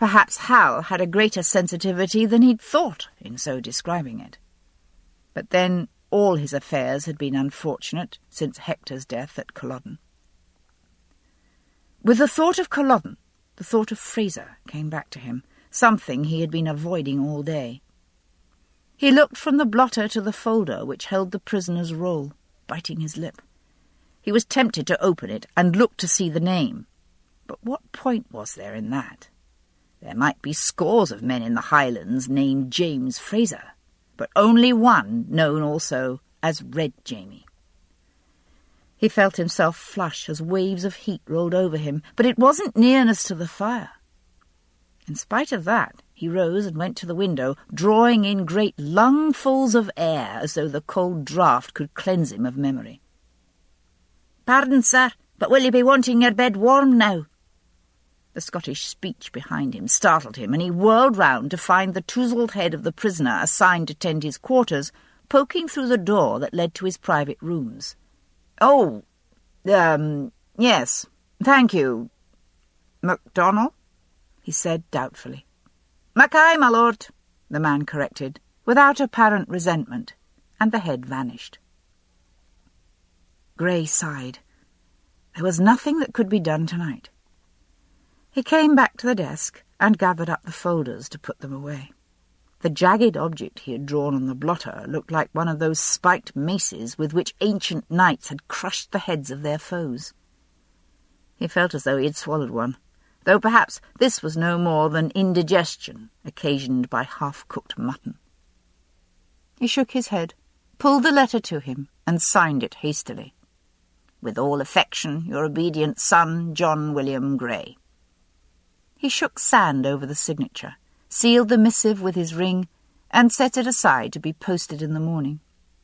Perhaps Hal had a greater sensitivity than he'd thought in so describing it. But then all his affairs had been unfortunate since Hector's death at Culloden. With the thought of Culloden, the thought of Fraser came back to him, something he had been avoiding all day. He looked from the blotter to the folder which held the prisoner's roll, biting his lip. He was tempted to open it and look to see the name. But what point was there in that? There might be scores of men in the Highlands named James Fraser, but only one known also as Red Jamie. He felt himself flush as waves of heat rolled over him, but it wasn't nearness to the fire. In spite of that, he rose and went to the window, drawing in great lungfuls of air as though the cold draught could cleanse him of memory. "Pardon, sir, but will you be wanting your bed warm now?" The Scottish speech behind him startled him, and he whirled round to find the touzled head of the prisoner assigned to tend his quarters poking through the door that led to his private rooms. "Oh, yes, thank you. MacDonald?" he said doubtfully. "Mackay, my lord," the man corrected, without apparent resentment, and the head vanished. Grey sighed. There was nothing that could be done tonight. He came back to the desk and gathered up the folders to put them away. The jagged object he had drawn on the blotter looked like one of those spiked maces with which ancient knights had crushed the heads of their foes. He felt as though he had swallowed one, though perhaps this was no more than indigestion occasioned by half-cooked mutton. He shook his head, pulled the letter to him, and signed it hastily. "With all affection, your obedient son, John William Grey." He shook sand over the signature, sealed the missive with his ring, and set it aside to be posted in the morning.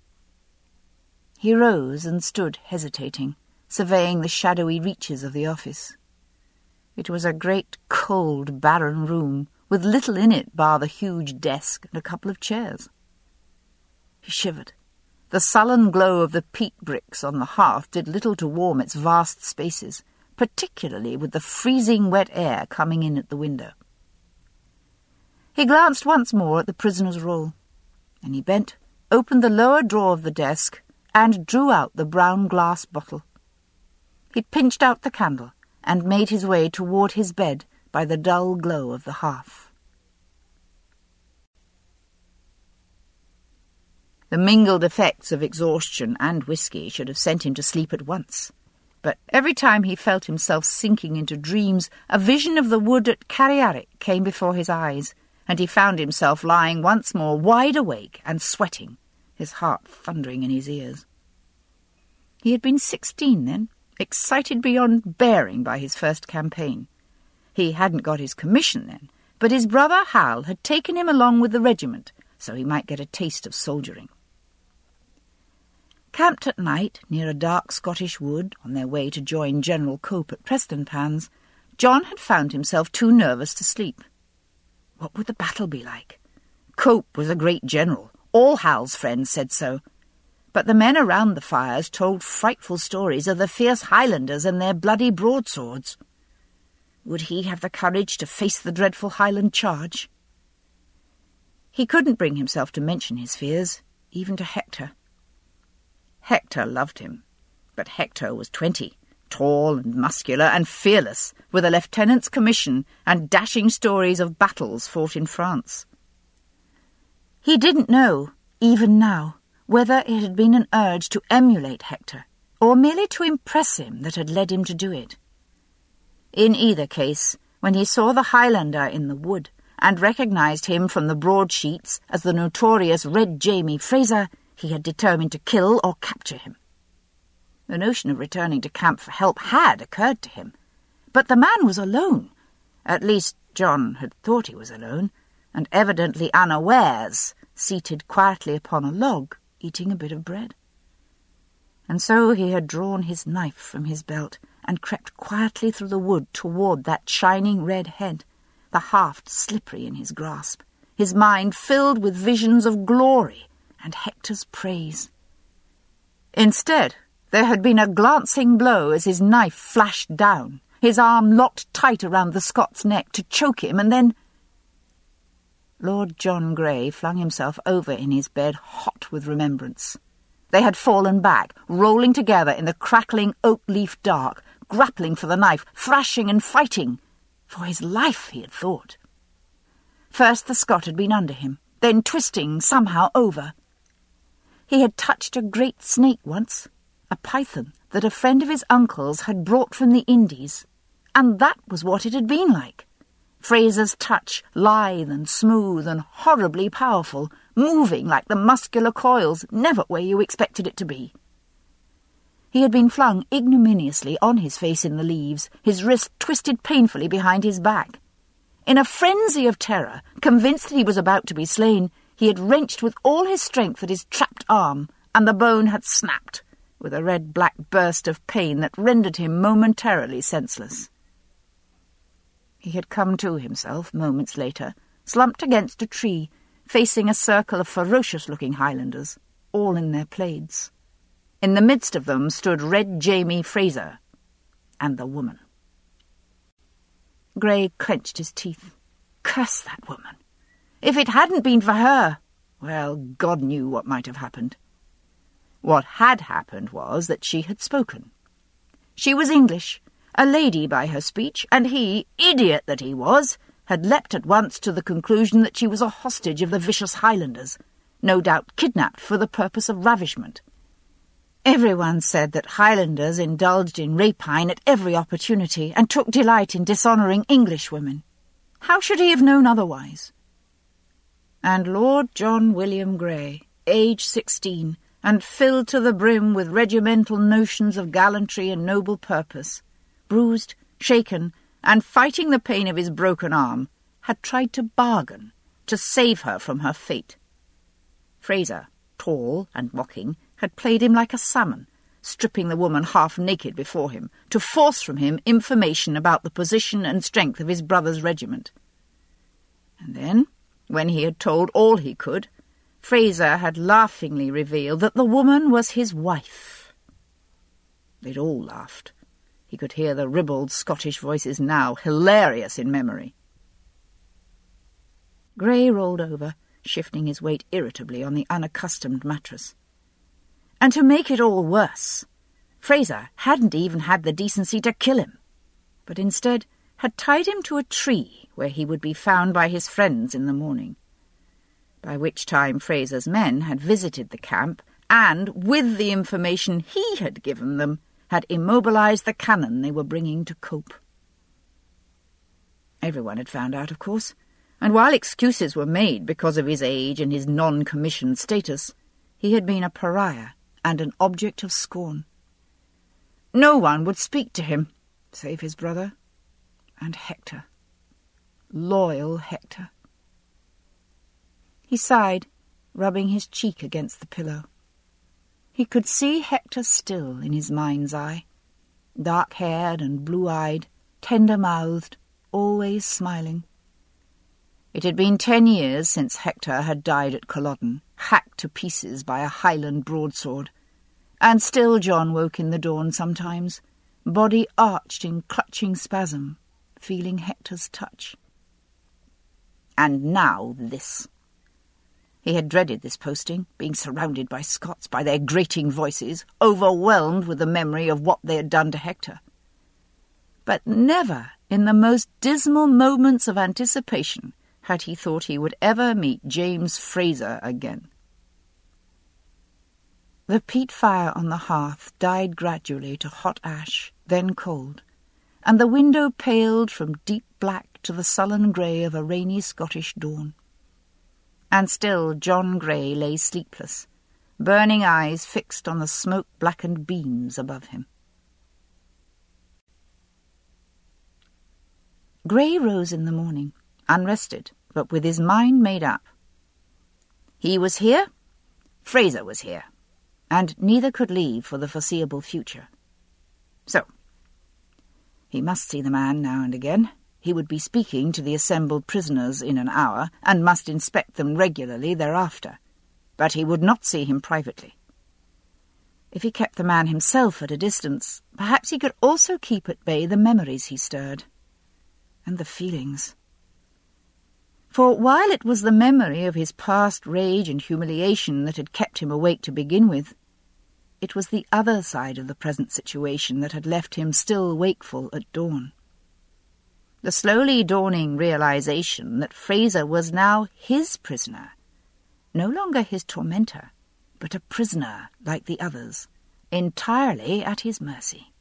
He rose and stood hesitating, surveying the shadowy reaches of the office. It was a great, cold, barren room, with little in it bar the huge desk and a couple of chairs. He shivered. The sullen glow of the peat bricks on the hearth did little to warm its vast spaces, particularly with the freezing wet air coming in at the window. He glanced once more at the prisoner's roll. Then he bent, opened the lower drawer of the desk, and drew out the brown glass bottle. He pinched out the candle and made his way toward his bed by the dull glow of the hearth. The mingled effects of exhaustion and whisky should have sent him to sleep at once. But every time he felt himself sinking into dreams, a vision of the wood at Carriarick came before his eyes, and he found himself lying once more wide awake and sweating, his heart thundering in his ears. He had been 16 then, excited beyond bearing by his first campaign. He hadn't got his commission then, but his brother Hal had taken him along with the regiment, so he might get a taste of soldiering. Camped at night near a dark Scottish wood on their way to join General Cope at Prestonpans, John had found himself too nervous to sleep. What would the battle be like? Cope was a great general. All Hal's friends said so. But the men around the fires told frightful stories of the fierce Highlanders and their bloody broadswords. Would he have the courage to face the dreadful Highland charge? He couldn't bring himself to mention his fears, even to Hector. Hector loved him, but Hector was 20, tall and muscular and fearless, with a lieutenant's commission and dashing stories of battles fought in France. He didn't know, even now, whether it had been an urge to emulate Hector, or merely to impress him that had led him to do it. In either case, when he saw the Highlander in the wood, and recognized him from the broadsheets as the notorious Red Jamie Fraser, he had determined to kill or capture him. The notion of returning to camp for help had occurred to him, but the man was alone. At least John had thought he was alone, and evidently unawares, seated quietly upon a log, eating a bit of bread. And so he had drawn his knife from his belt and crept quietly through the wood toward that shining red head, the haft slippery in his grasp, his mind filled with visions of glory and Hector's praise. Instead, there had been a glancing blow as his knife flashed down, his arm locked tight around the Scot's neck to choke him, and then... Lord John Grey flung himself over in his bed, hot with remembrance. They had fallen back, rolling together in the crackling oak-leaf dark, grappling for the knife, thrashing and fighting. For his life, he had thought. First the Scot had been under him, then twisting somehow over. He had touched a great snake once, a python that a friend of his uncle's had brought from the Indies, and that was what it had been like. Fraser's touch, lithe and smooth and horribly powerful, moving like the muscular coils, never where you expected it to be. He had been flung ignominiously on his face in the leaves, his wrist twisted painfully behind his back. In a frenzy of terror, convinced that he was about to be slain, he had wrenched with all his strength at his trapped arm, and the bone had snapped, with a red-black burst of pain that rendered him momentarily senseless. He had come to himself moments later, slumped against a tree, facing a circle of ferocious-looking Highlanders, all in their plaids. In the midst of them stood Red Jamie Fraser, and the woman. Grey clenched his teeth. Curse that woman! If it hadn't been for her, well, God knew what might have happened. What had happened was that she had spoken. She was English, a lady by her speech, and he, idiot that he was, had leapt at once to the conclusion that she was a hostage of the vicious Highlanders, no doubt kidnapped for the purpose of ravishment. Everyone said that Highlanders indulged in rapine at every opportunity and took delight in dishonouring English women. How should he have known otherwise? And Lord John William Grey, aged 16, and filled to the brim with regimental notions of gallantry and noble purpose, bruised, shaken, and fighting the pain of his broken arm, had tried to bargain, to save her from her fate. Fraser, tall and mocking, had played him like a salmon, stripping the woman half naked before him, to force from him information about the position and strength of his brother's regiment. And then, when he had told all he could, Fraser had laughingly revealed that the woman was his wife. They'd all laughed. He could hear the ribald Scottish voices now, hilarious in memory. Grey rolled over, shifting his weight irritably on the unaccustomed mattress. And to make it all worse, Fraser hadn't even had the decency to kill him, but instead had tied him to a tree where he would be found by his friends in the morning, by which time Fraser's men had visited the camp and, with the information he had given them, had immobilized the cannon they were bringing to Cope. Everyone had found out, of course, and while excuses were made because of his age and his non-commissioned status, he had been a pariah and an object of scorn. No one would speak to him, save his brother and Hector. Loyal Hector. He sighed, rubbing his cheek against the pillow. He could see Hector still in his mind's eye, dark-haired and blue-eyed, tender-mouthed, always smiling. It had been 10 years since Hector had died at Culloden, hacked to pieces by a Highland broadsword, and still John woke in the dawn sometimes, body arched in clutching spasm, feeling Hector's touch. And now this. He had dreaded this posting, being surrounded by Scots, by their grating voices, overwhelmed with the memory of what they had done to Hector. But never, in the most dismal moments of anticipation, had he thought he would ever meet James Fraser again. The peat fire on the hearth died gradually to hot ash, then cold, and the window paled from deep black to the sullen grey of a rainy Scottish dawn. And still John Grey lay sleepless, burning eyes fixed on the smoke-blackened beams above him. Grey rose in the morning, unrested, but with his mind made up. He was here, Fraser was here, and neither could leave for the foreseeable future. So, he must see the man now and again. He would be speaking to the assembled prisoners in an hour, and must inspect them regularly thereafter. But he would not see him privately. If he kept the man himself at a distance, perhaps he could also keep at bay the memories he stirred, and the feelings. For while it was the memory of his past rage and humiliation that had kept him awake to begin with, it was the other side of the present situation that had left him still wakeful at dawn. The slowly dawning realization that Fraser was now his prisoner, no longer his tormentor, but a prisoner like the others, entirely at his mercy.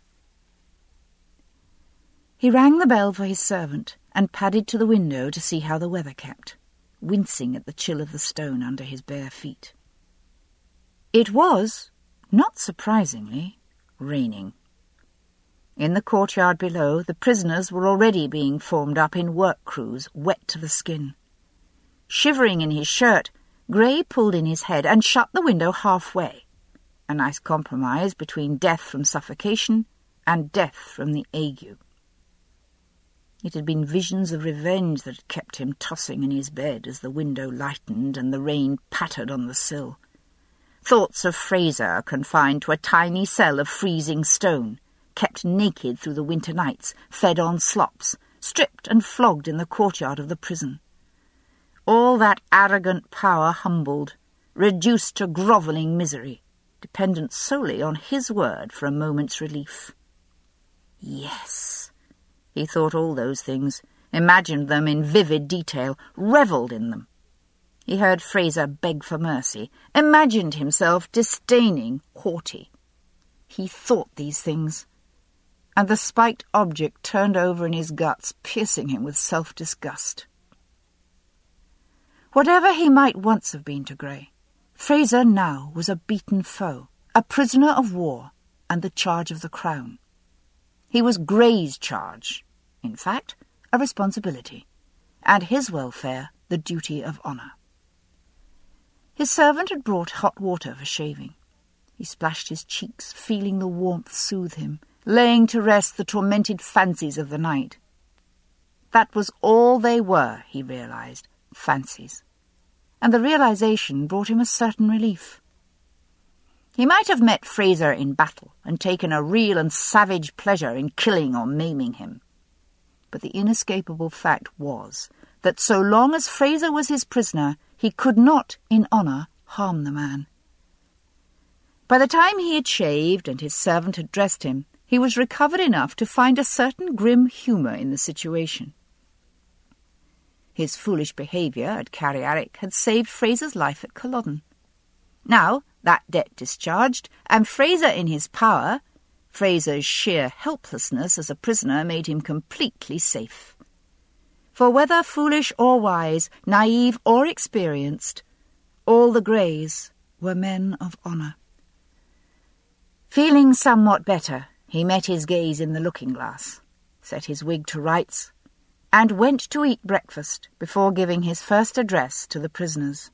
He rang the bell for his servant and padded to the window to see how the weather kept, wincing at the chill of the stone under his bare feet. It was, not surprisingly, raining. In the courtyard below, the prisoners were already being formed up in work crews, wet to the skin. Shivering in his shirt, Grey pulled in his head and shut the window halfway, a nice compromise between death from suffocation and death from the ague. It had been visions of revenge that had kept him tossing in his bed as the window lightened and the rain pattered on the sill. Thoughts of Fraser confined to a tiny cell of freezing stone, kept naked through the winter nights, fed on slops, stripped and flogged in the courtyard of the prison. All that arrogant power humbled, reduced to grovelling misery, dependent solely on his word for a moment's relief. Yes, he thought all those things, imagined them in vivid detail, revelled in them. He heard Fraser beg for mercy, imagined himself disdaining Haughty. He thought these things, and the spiked object turned over in his guts, piercing him with self-disgust. Whatever he might once have been to Grey, Fraser now was a beaten foe, a prisoner of war, and the charge of the Crown. He was Grey's charge, in fact, a responsibility, and his welfare the duty of honour. His servant had brought hot water for shaving. He splashed his cheeks, feeling the warmth soothe him, laying to rest the tormented fancies of the night. That was all they were, he realized, fancies, and the realization brought him a certain relief. He might have met Fraser in battle and taken a real and savage pleasure in killing or maiming him. But the inescapable fact was that so long as Fraser was his prisoner, he could not, in honour, harm the man. By the time he had shaved and his servant had dressed him, he was recovered enough to find a certain grim humour in the situation. His foolish behaviour at Carriarick had saved Fraser's life at Culloden. Now, that debt discharged, and Fraser in his power, Fraser's sheer helplessness as a prisoner made him completely safe. For whether foolish or wise, naive or experienced, all the Greys were men of honour. Feeling somewhat better, he met his gaze in the looking-glass, set his wig to rights, and went to eat breakfast before giving his first address to the prisoners.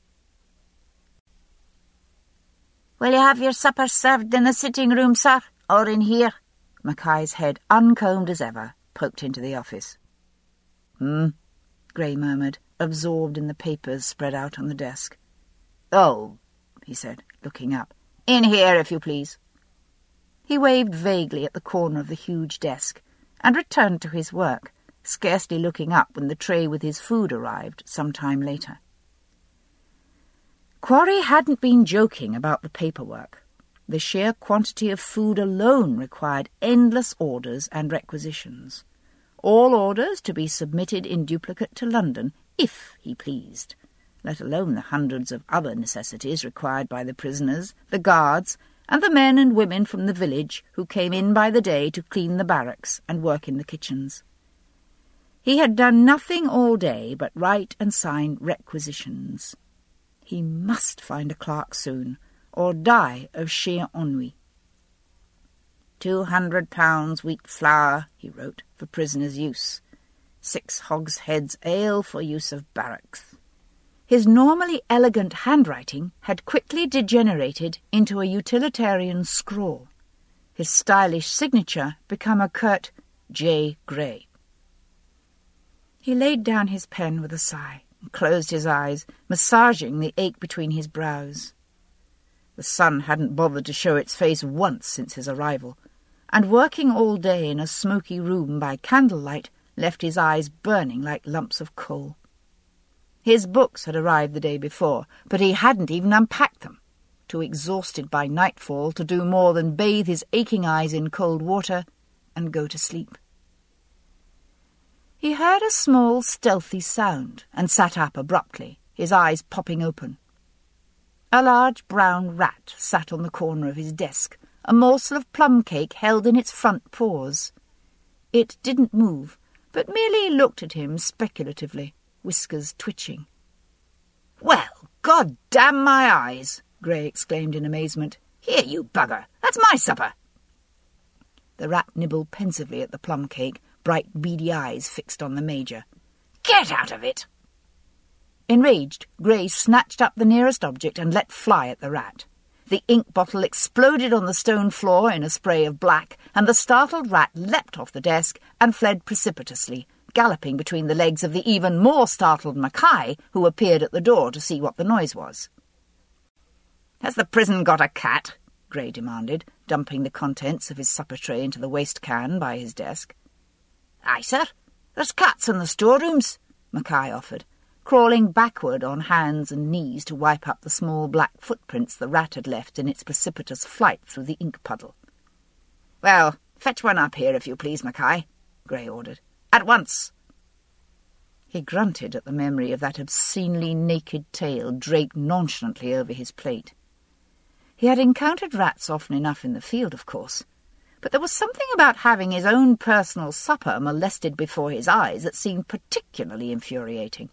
"Will you have your supper served in the sitting-room, sir, or in here?" Mackay's head, uncombed as ever, poked into the office. Grey murmured, absorbed in the papers spread out on the desk. "Oh," he said, looking up. "In here, if you please." He waved vaguely at the corner of the huge desk and returned to his work, scarcely looking up when the tray with his food arrived some time later. Quarry hadn't been joking about the paperwork. The sheer quantity of food alone required endless orders and requisitions. All orders to be submitted in duplicate to London, if he pleased, let alone the hundreds of other necessities required by the prisoners, the guards, and the men and women from the village who came in by the day to clean the barracks and work in the kitchens. He had done nothing all day but write and sign requisitions. He must find a clerk soon, or die of sheer ennui. 200 pounds wheat flour, he wrote, for prisoners' use. 6 hogsheads ale for use of barracks. His normally elegant handwriting had quickly degenerated into a utilitarian scrawl, his stylish signature become a curt J. Grey. He laid down his pen with a sigh and closed his eyes, massaging the ache between his brows. The sun hadn't bothered to show its face once since his arrival, and working all day in a smoky room by candlelight left his eyes burning like lumps of coal. His books had arrived the day before, but he hadn't even unpacked them, too exhausted by nightfall to do more than bathe his aching eyes in cold water and go to sleep. He heard a small, stealthy sound and sat up abruptly, his eyes popping open. A large brown rat sat on the corner of his desk, a morsel of plum cake held in its front paws. It didn't move, but merely looked at him speculatively, whiskers twitching. "Well, God damn my eyes!" Grey exclaimed in amazement. "Here, you bugger! That's my supper!" The rat nibbled pensively at the plum cake, bright beady eyes fixed on the Major. "Get out of it!" Enraged, Grey snatched up the nearest object and let fly at the rat. The ink bottle exploded on the stone floor in a spray of black, and the startled rat leapt off the desk and fled precipitously, galloping between the legs of the even more startled Mackay, who appeared at the door to see what the noise was. "Has the prison got a cat?" Grey demanded, dumping the contents of his supper tray into the waste can by his desk. "Aye, sir. There's cats in the storerooms," Mackay offered, crawling backward on hands and knees to wipe up the small black footprints the rat had left in its precipitous flight through the ink puddle. "Well, fetch one up here, if you please, Mackay," Grey ordered. "At once!" He grunted at the memory of that obscenely naked tail draped nonchalantly over his plate. He had encountered rats often enough in the field, of course, but there was something about having his own personal supper molested before his eyes that seemed particularly infuriating.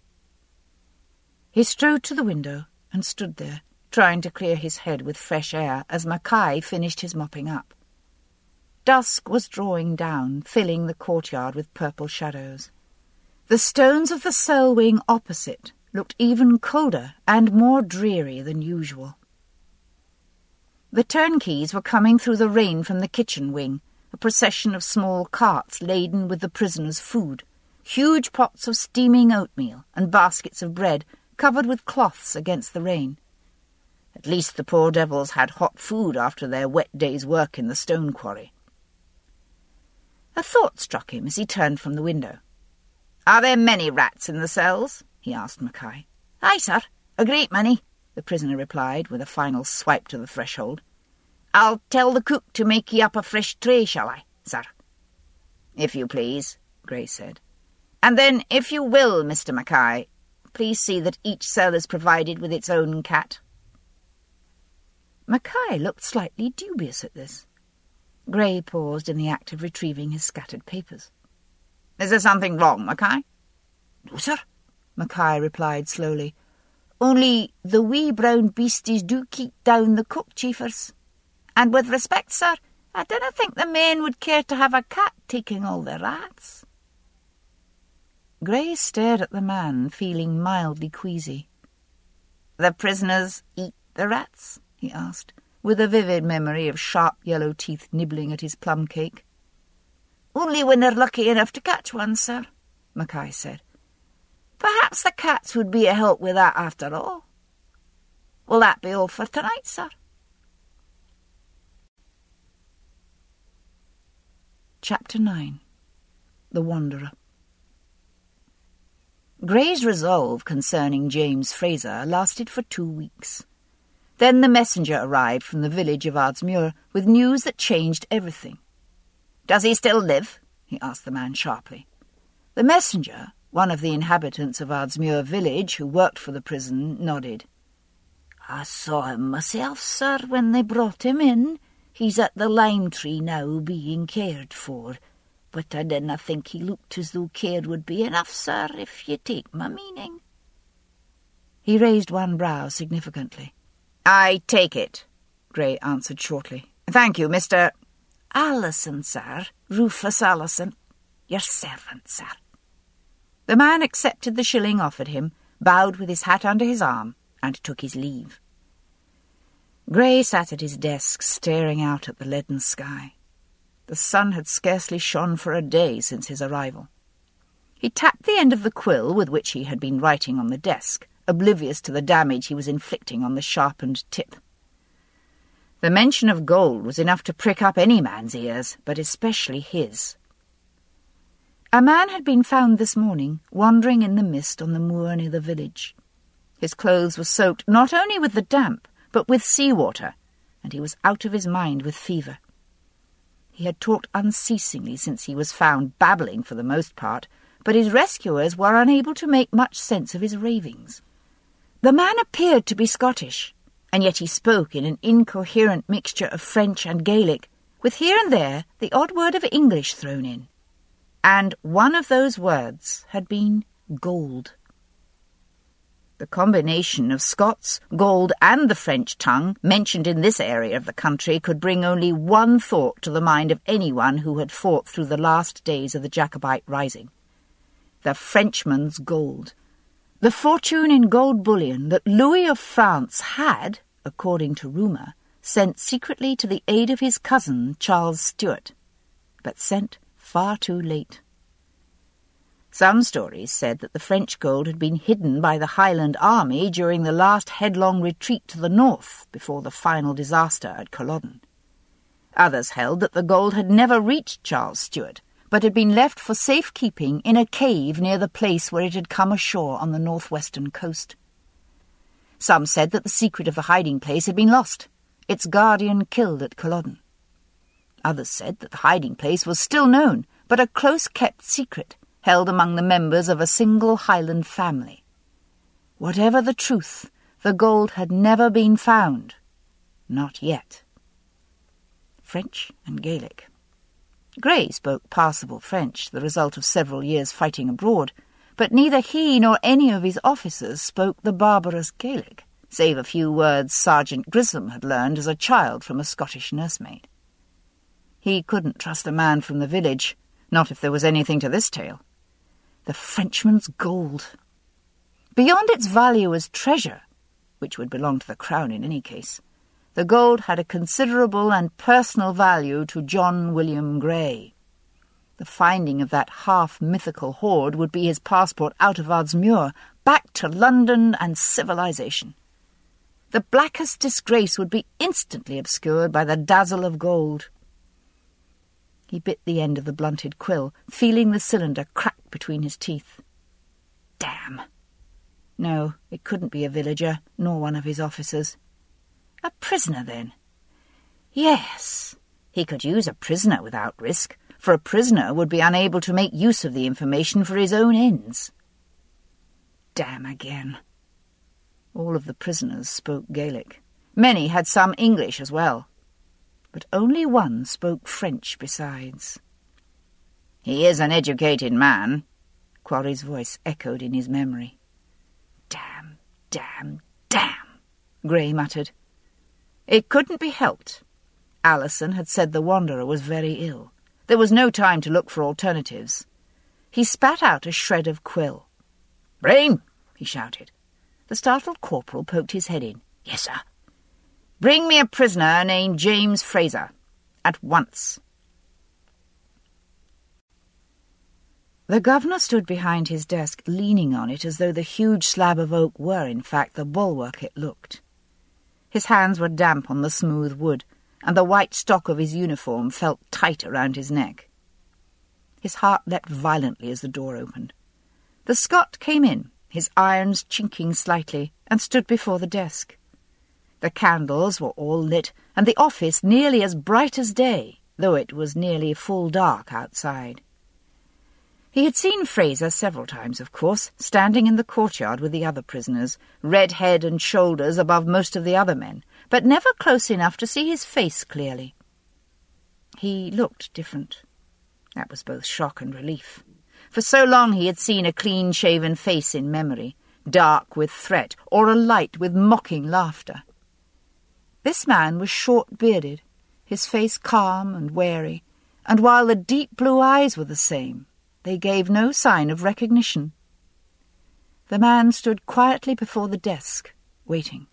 He strode to the window and stood there, trying to clear his head with fresh air as Mackay finished his mopping up. Dusk was drawing down, filling the courtyard with purple shadows. The stones of the cell wing opposite looked even colder and more dreary than usual. The turnkeys were coming through the rain from the kitchen wing, a procession of small carts laden with the prisoners' food, huge pots of steaming oatmeal and baskets of bread covered with cloths against the rain. At least the poor devils had hot food after their wet day's work in the stone quarry. A thought struck him as he turned from the window. "Are there many rats in the cells?" he asked Mackay. "Aye, sir, a great many," the prisoner replied, with a final swipe to the threshold. "I'll tell the cook to make ye up a fresh tray, shall I, sir?" "If you please," Grey said. "And then, if you will, Mr. Mackay, please see that each cell is provided with its own cat." Mackay looked slightly dubious at this. Grey paused in the act of retrieving his scattered papers. "Is there something wrong, Mackay?" "No, sir," Mackay replied slowly. "Only the wee brown beasties do keep down the cockchafers. And with respect, sir, I dinna think the men would care to have a cat taking all the rats." Grey stared at the man, feeling mildly queasy. "The prisoners eat the rats?" he asked, with a vivid memory of sharp yellow teeth nibbling at his plum cake. "Only when they're lucky enough to catch one, sir," Mackay said. "Perhaps the cats would be a help with that after all. Will that be all for tonight, sir?" Chapter 9. The Wanderer. Grey's resolve concerning James Fraser lasted for 2 weeks. Then the messenger arrived from the village of Ardsmuir with news that changed everything. "Does he still live?" he asked the man sharply. The messenger, one of the inhabitants of Ardsmuir village who worked for the prison, nodded. "I saw him myself, sir, when they brought him in. He's at the lime tree now, being cared for. But I dinna think he looked as though care would be enough, sir, if you take my meaning." He raised one brow significantly. "I take it," Grey answered shortly. "Thank you, Mr. Allison, sir. Rufus Allison. Your servant, sir." The man accepted the shilling offered him, bowed with his hat under his arm, and took his leave. Grey sat at his desk, staring out at the leaden sky. The sun had scarcely shone for a day since his arrival. He tapped the end of the quill with which he had been writing on the desk, oblivious to the damage he was inflicting on the sharpened tip. The mention of gold was enough to prick up any man's ears, but especially his. A man had been found this morning, wandering in the mist on the moor near the village. His clothes were soaked not only with the damp, but with sea-water, and he was out of his mind with fever. He had talked unceasingly since he was found, babbling for the most part, but his rescuers were unable to make much sense of his ravings. The man appeared to be Scottish, and yet he spoke in an incoherent mixture of French and Gaelic, with here and there the odd word of English thrown in. And one of those words had been gold. The combination of Scots, gold, and the French tongue mentioned in this area of the country could bring only one thought to the mind of anyone who had fought through the last days of the Jacobite rising. The Frenchman's gold. The fortune in gold bullion that Louis of France had, according to rumour, sent secretly to the aid of his cousin Charles Stuart, but sent far too late. Some stories said that the French gold had been hidden by the Highland army during the last headlong retreat to the north before the final disaster at Culloden. Others held that the gold had never reached Charles Stuart, but had been left for safekeeping in a cave near the place where it had come ashore on the northwestern coast. Some said that the secret of the hiding place had been lost, its guardian killed at Culloden. Others said that the hiding place was still known, but a close-kept secret, held among the members of a single Highland family. Whatever the truth, the gold had never been found. Not yet. French and Gaelic. Grey spoke passable French, the result of several years fighting abroad, but neither he nor any of his officers spoke the barbarous Gaelic, save a few words Sergeant Grissom had learned as a child from a Scottish nursemaid. He couldn't trust a man from the village, not if there was anything to this tale. The Frenchman's gold. Beyond its value as treasure, which would belong to the crown in any case, the gold had a considerable and personal value to John William Grey. The finding of that half-mythical hoard would be his passport out of Ardsmuir, back to London and civilization. The blackest disgrace would be instantly obscured by the dazzle of gold. He bit the end of the blunted quill, feeling the cylinder crack between his teeth. Damn! No, it couldn't be a villager, nor one of his officers. A prisoner, then? Yes, he could use a prisoner without risk, for a prisoner would be unable to make use of the information for his own ends. Damn again. All of the prisoners spoke Gaelic. Many had some English as well, but only one spoke French besides. "He is an educated man," Quarry's voice echoed in his memory. "Damn, damn, damn," Grey muttered. It couldn't be helped. Alison had said the Wanderer was very ill. There was no time to look for alternatives. He spat out a shred of quill. "Brain!" he shouted. The startled corporal poked his head in. "Yes, sir." "Bring me a prisoner named James Fraser. At once." The governor stood behind his desk, leaning on it as though the huge slab of oak were, in fact, the bulwark it looked. His hands were damp on the smooth wood, and the white stock of his uniform felt tight around his neck. His heart leapt violently as the door opened. The Scot came in, his irons chinking slightly, and stood before the desk. The candles were all lit, and the office nearly as bright as day, though it was nearly full dark outside. He had seen Fraser several times, of course, standing in the courtyard with the other prisoners, red head and shoulders above most of the other men, but never close enough to see his face clearly. He looked different. That was both shock and relief. For so long he had seen a clean-shaven face in memory, dark with threat, or alight with mocking laughter. This man was short-bearded, his face calm and wary, and while the deep blue eyes were the same, they gave no sign of recognition. The man stood quietly before the desk, waiting.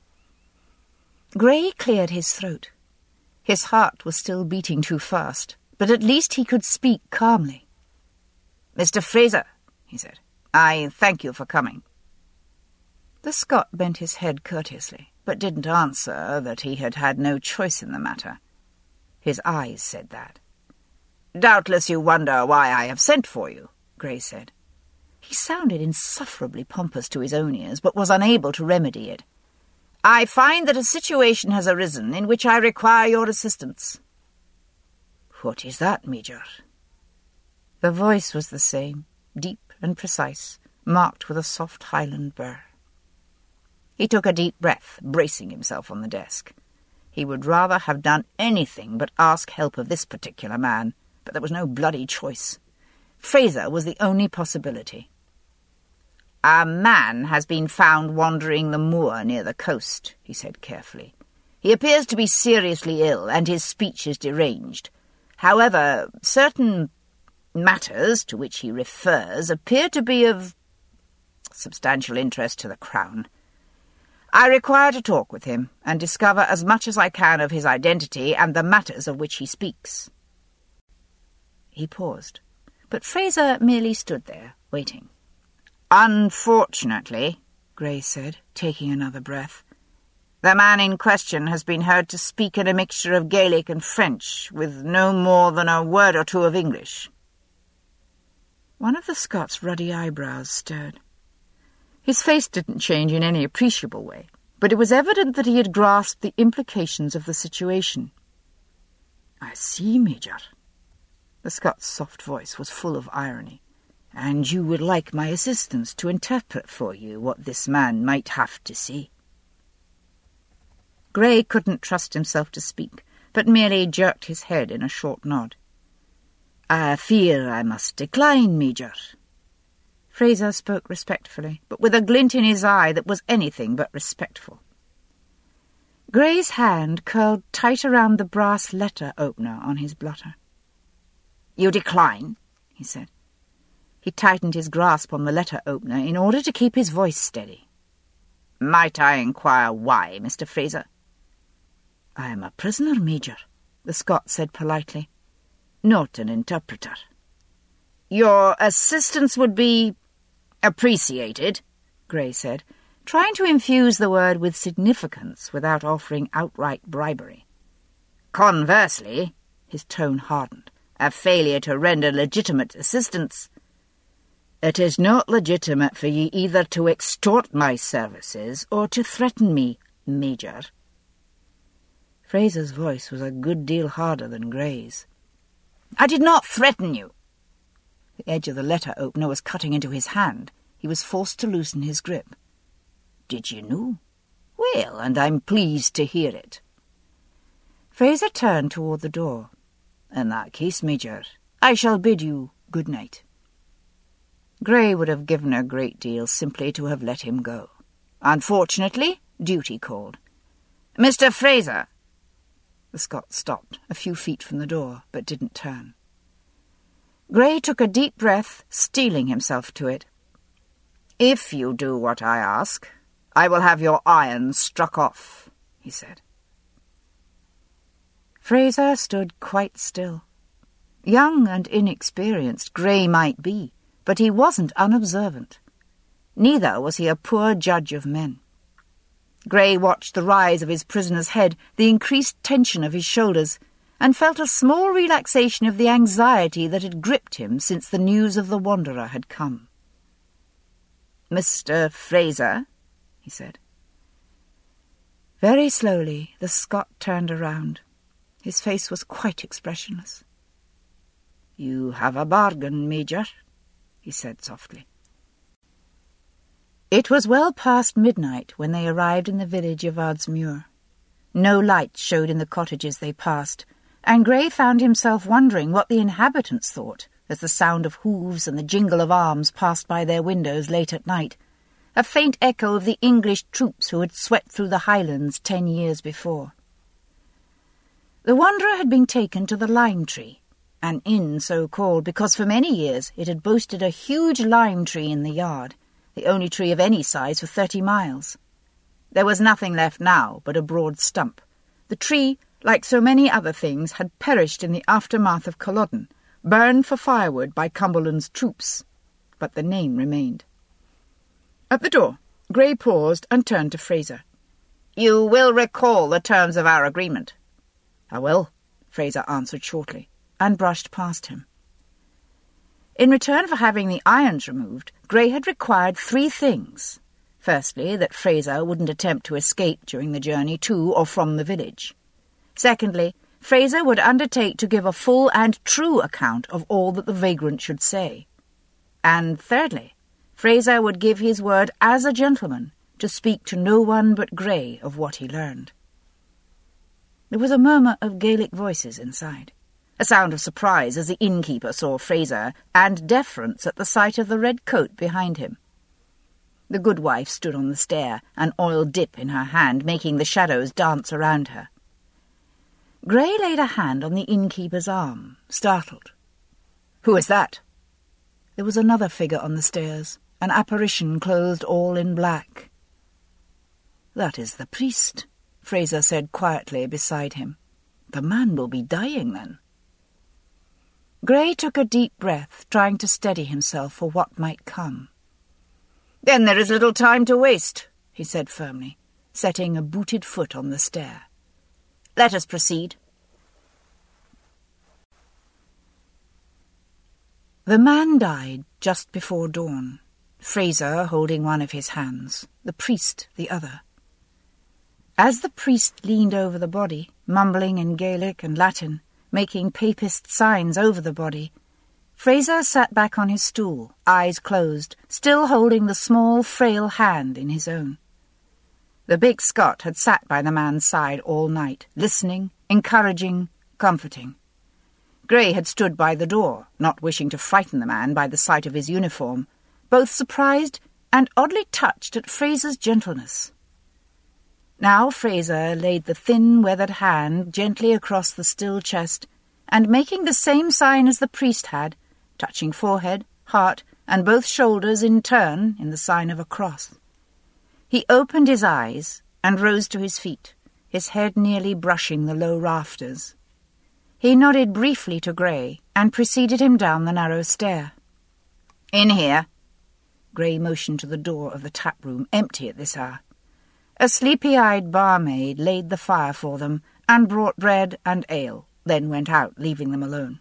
Grey cleared his throat. His heart was still beating too fast, but at least he could speak calmly. "Mr. Fraser," he said, "I thank you for coming." The Scot bent his head courteously. but didn't answer that he had had no choice in the matter. His eyes said that. "Doubtless you wonder why I have sent for you," Grey said. He sounded insufferably pompous to his own ears, but was unable to remedy it. "I find that a situation has arisen in which I require your assistance." "What is that, Major?" The voice was the same, deep and precise, marked with a soft Highland burr. He took a deep breath, bracing himself on the desk. He would rather have done anything but ask help of this particular man, but there was no bloody choice. Fraser was the only possibility. "A man has been found wandering the moor near the coast," he said carefully. "He appears to be seriously ill, and his speech is deranged. However, certain matters to which he refers appear to be of substantial interest to the Crown. I require to talk with him and discover as much as I can of his identity and the matters of which he speaks." He paused, but Fraser merely stood there, waiting. "Unfortunately," Grey said, taking another breath, "the man in question has been heard to speak in a mixture of Gaelic and French, with no more than a word or two of English." One of the Scot's ruddy eyebrows stirred. His face didn't change in any appreciable way, but it was evident that he had grasped the implications of the situation. "I see, Major." The Scot's soft voice was full of irony. "And you would like my assistance to interpret for you what this man might have to say?" Grey couldn't trust himself to speak, but merely jerked his head in a short nod. "I fear I must decline, Major." Fraser spoke respectfully, but with a glint in his eye that was anything but respectful. Grey's hand curled tight around the brass letter opener on his blotter. "You decline?" he said. He tightened his grasp on the letter opener in order to keep his voice steady. "Might I inquire why, Mr. Fraser?" "I am a prisoner, Major," the Scot said politely, "not an interpreter." "Your assistance would be appreciated," Grey said, trying to infuse the word with significance without offering outright bribery. "Conversely," his tone hardened, "a failure to render legitimate assistance—" "It is not legitimate for ye either to extort my services or to threaten me, Major." Fraser's voice was a good deal harder than Grey's. "I did not threaten you." The edge of the letter opener was cutting into his hand. He was forced to loosen his grip. "Did you know? Well, and I'm pleased to hear it." Fraser turned toward the door. "In that case, Major, I shall bid you good night." Grey would have given a great deal simply to have let him go. Unfortunately, duty called. "Mr. Fraser!" The Scot stopped, a few feet from the door, but didn't turn. Grey took a deep breath, steeling himself to it. "If you do what I ask, I will have your irons struck off," he said. Fraser stood quite still. Young and inexperienced Grey might be, but he wasn't unobservant. Neither was he a poor judge of men. Grey watched the rise of his prisoner's head, the increased tension of his shoulders, and felt a small relaxation of the anxiety that had gripped him since the news of the Wanderer had come. "Mr. Fraser," he said. Very slowly the Scot turned around. His face was quite expressionless. "You have a bargain, Major," he said softly. It was well past midnight when they arrived in the village of Ardsmuir. No light showed in the cottages they passed, and Grey found himself wondering what the inhabitants thought as the sound of hooves and the jingle of arms passed by their windows late at night, a faint echo of the English troops who had swept through the Highlands 10 years before. The Wanderer had been taken to the Lime Tree, an inn so called because for many years it had boasted a huge lime tree in the yard, the only tree of any size for 30 miles. There was nothing left now but a broad stump. The tree, like so many other things, had perished in the aftermath of Culloden, burned for firewood by Cumberland's troops, but the name remained. At the door, Grey paused and turned to Fraser. You will recall the terms of our agreement. I will, Fraser answered shortly, and brushed past him. In return for having the irons removed, Grey had required 3 things. Firstly, that Fraser wouldn't attempt to escape during the journey to or from the village. Secondly, Fraser would undertake to give a full and true account of all that the vagrant should say. And thirdly, Fraser would give his word as a gentleman to speak to no one but Grey of what he learned. There was a murmur of Gaelic voices inside, a sound of surprise as the innkeeper saw Fraser, and deference at the sight of the red coat behind him. The goodwife stood on the stair, an oil dip in her hand, making the shadows dance around her. Grey laid a hand on the innkeeper's arm, startled. "Who is that?" There was another figure on the stairs, an apparition clothed all in black. "That is the priest," Fraser said quietly beside him. "The man will be dying then." Grey took a deep breath, trying to steady himself for what might come. "Then there is little time to waste," he said firmly, setting a booted foot on the stair. "Let us proceed." The man died just before dawn, Fraser holding one of his hands, the priest the other. As the priest leaned over the body, mumbling in Gaelic and Latin, making papist signs over the body, Fraser sat back on his stool, eyes closed, still holding the small, frail hand in his own. The big Scot had sat by the man's side all night, listening, encouraging, comforting. Grey had stood by the door, not wishing to frighten the man by the sight of his uniform, both surprised and oddly touched at Fraser's gentleness. Now Fraser laid the thin, weathered hand gently across the still chest, and making the same sign as the priest had, touching forehead, heart, and both shoulders in turn in the sign of a cross. He opened his eyes and rose to his feet, his head nearly brushing the low rafters. He nodded briefly to Grey and preceded him down the narrow stair. "In here." Grey motioned to the door of the tap-room, empty at this hour. A sleepy-eyed barmaid laid the fire for them and brought bread and ale, then went out, leaving them alone.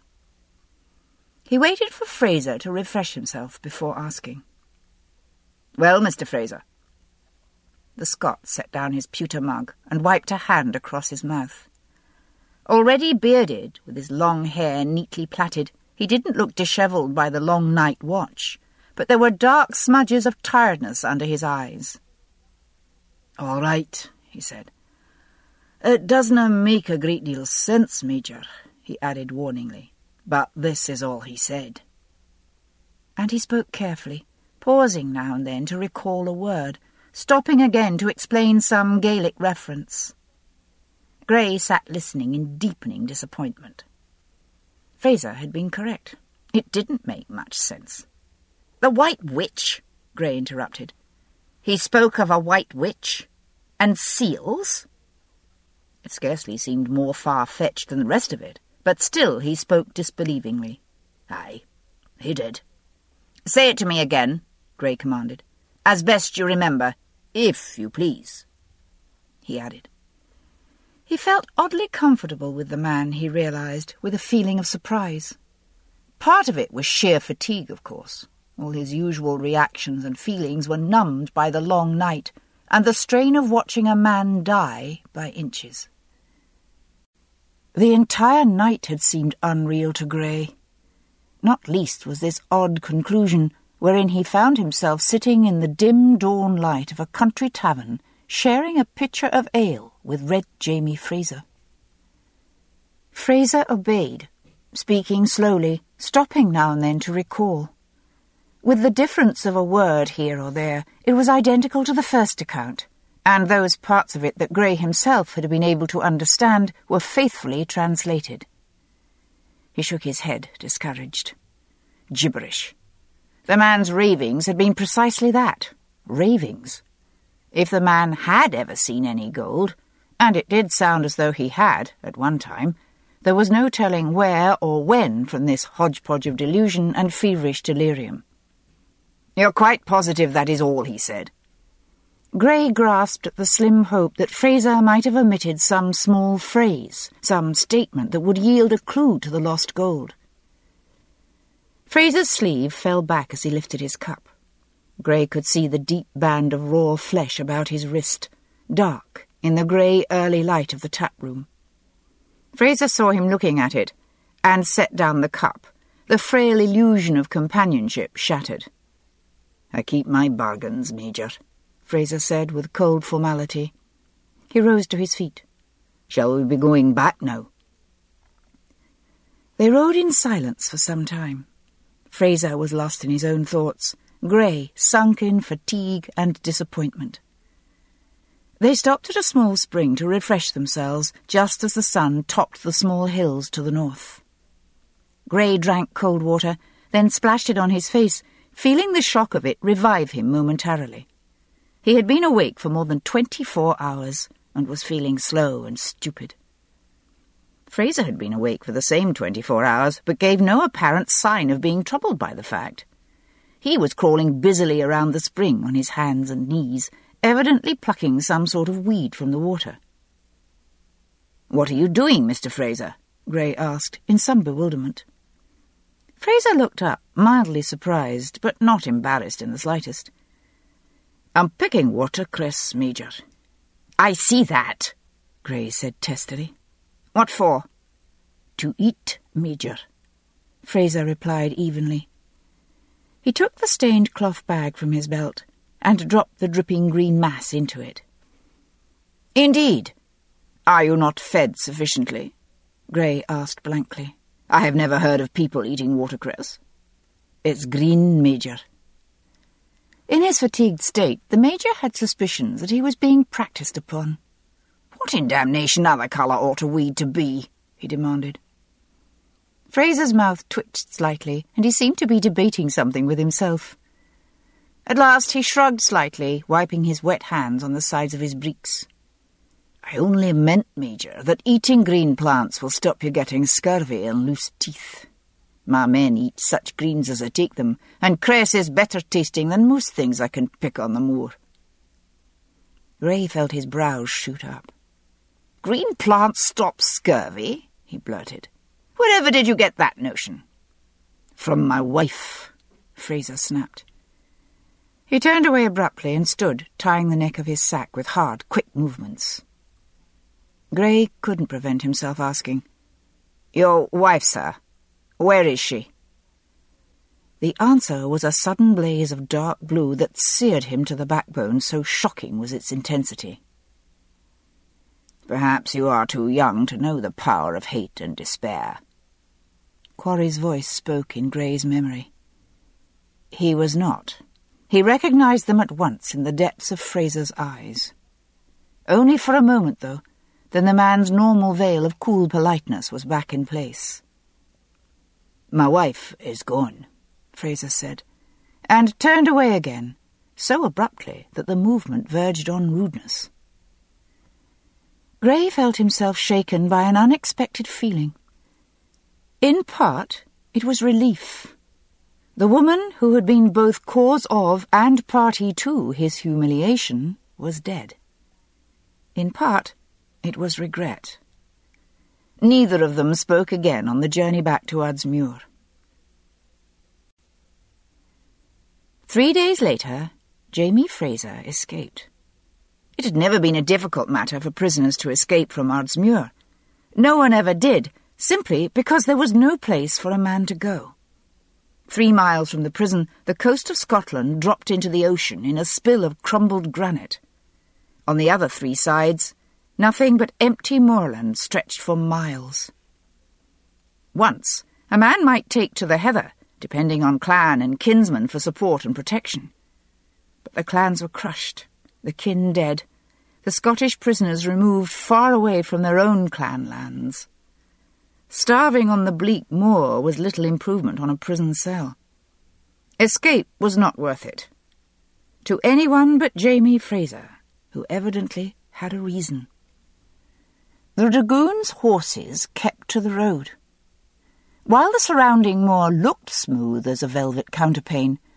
He waited for Fraser to refresh himself before asking. "Well, Mr. Fraser?" The Scot set down his pewter mug and wiped a hand across his mouth. Already bearded, with his long hair neatly plaited, he didn't look dishevelled by the long night watch, but there were dark smudges of tiredness under his eyes. "All right," he said. "It doesna make a great deal sense, Major," he added warningly, "but this is all he said." And he spoke carefully, pausing now and then to recall a word, stopping again to explain some Gaelic reference. Grey sat listening in deepening disappointment. Fraser had been correct. It didn't make much sense. "The White Witch," Grey interrupted. "He spoke of a White Witch? And seals?" It scarcely seemed more far-fetched than the rest of it, but still he spoke disbelievingly. "Aye, he did." "Say it to me again," Grey commanded. "As best you remember, if you please," he added. He felt oddly comfortable with the man, he realised, with a feeling of surprise. Part of it was sheer fatigue, of course. All his usual reactions and feelings were numbed by the long night and the strain of watching a man die by inches. The entire night had seemed unreal to Grey. Not least was this odd conclusion, wherein he found himself sitting in the dim dawn light of a country tavern, sharing a pitcher of ale with Red Jamie Fraser. Fraser obeyed, speaking slowly, stopping now and then to recall. With the difference of a word here or there, it was identical to the first account, and those parts of it that Grey himself had been able to understand were faithfully translated. He shook his head, discouraged. Gibberish. The man's ravings had been precisely that, ravings. If the man had ever seen any gold, and it did sound as though he had, at one time, there was no telling where or when from this hodgepodge of delusion and feverish delirium. "You're quite positive that is all he said?" Grey grasped at the slim hope that Fraser might have omitted some small phrase, some statement that would yield a clue to the lost gold. Fraser's sleeve fell back as he lifted his cup. Grey could see the deep band of raw flesh about his wrist, dark in the grey early light of the tap-room. Fraser saw him looking at it and set down the cup, the frail illusion of companionship shattered. "I keep my bargains, Major," Fraser said with cold formality. He rose to his feet. "Shall we be going back now?" They rode in silence for some time. Fraser was lost in his own thoughts, Grey sunk in fatigue and disappointment. They stopped at a small spring to refresh themselves just as the sun topped the small hills to the north. Grey drank cold water, then splashed it on his face, feeling the shock of it revive him momentarily. He had been awake for more than 24 hours and was feeling slow and stupid. Fraser had been awake for the same 24 hours, but gave no apparent sign of being troubled by the fact. He was crawling busily around the spring on his hands and knees, evidently plucking some sort of weed from the water. "What are you doing, Mr. Fraser?" Grey asked, in some bewilderment. Fraser looked up, mildly surprised, but not embarrassed in the slightest. "I'm picking watercress, Major." "I see that," Grey said testily. "What for?" "To eat, Major," Fraser replied evenly. He took the stained cloth bag from his belt and dropped the dripping green mass into it. "Indeed. Are you not fed sufficiently?" Grey asked blankly. "I have never heard of people eating watercress." "It's green, Major." In his fatigued state, the Major had suspicions that he was being practised upon. "What in damnation other colour ought a weed to be?" he demanded. Fraser's mouth twitched slightly, and he seemed to be debating something with himself. At last he shrugged slightly, wiping his wet hands on the sides of his breeks. "I only meant, Major, that eating green plants will stop you getting scurvy and loose teeth. My men eat such greens as I take them, and cress is better tasting than most things I can pick on the moor." Grey felt his brows shoot up. "Green plants stop scurvy?" he blurted. "Wherever did you get that notion?" "From my wife," Fraser snapped. He turned away abruptly and stood, tying the neck of his sack with hard, quick movements. Grey couldn't prevent himself asking, "Your wife, sir? Where is she?" The answer was a sudden blaze of dark blue that seared him to the backbone, so shocking was its intensity. "Perhaps you are too young to know the power of hate and despair." Quarry's voice spoke in Grey's memory. He was not. He recognized them at once in the depths of Fraser's eyes. Only for a moment, though, then the man's normal veil of cool politeness was back in place. "My wife is gone," Fraser said, and turned away again, so abruptly that the movement verged on rudeness. Grey felt himself shaken by an unexpected feeling. In part, it was relief. The woman who had been both cause of and party to his humiliation was dead. In part, it was regret. Neither of them spoke again on the journey back to Udsmuir. 3 days later, Jamie Fraser escaped. It had never been a difficult matter for prisoners to escape from Udsmuir. No one ever did, simply because there was no place for a man to go. 3 miles from the prison, the coast of Scotland dropped into the ocean in a spill of crumbled granite. On the other 3 sides, nothing but empty moorland stretched for miles. Once, a man might take to the heather, depending on clan and kinsman for support and protection. But the clans were crushed, the kin dead, the Scottish prisoners removed far away from their own clan lands. Starving on the bleak moor was little improvement on a prison cell. Escape was not worth it. To anyone but Jamie Fraser, who evidently had a reason. The dragoons' horses kept to the road. While the surrounding moor looked smooth as a velvet counterpane,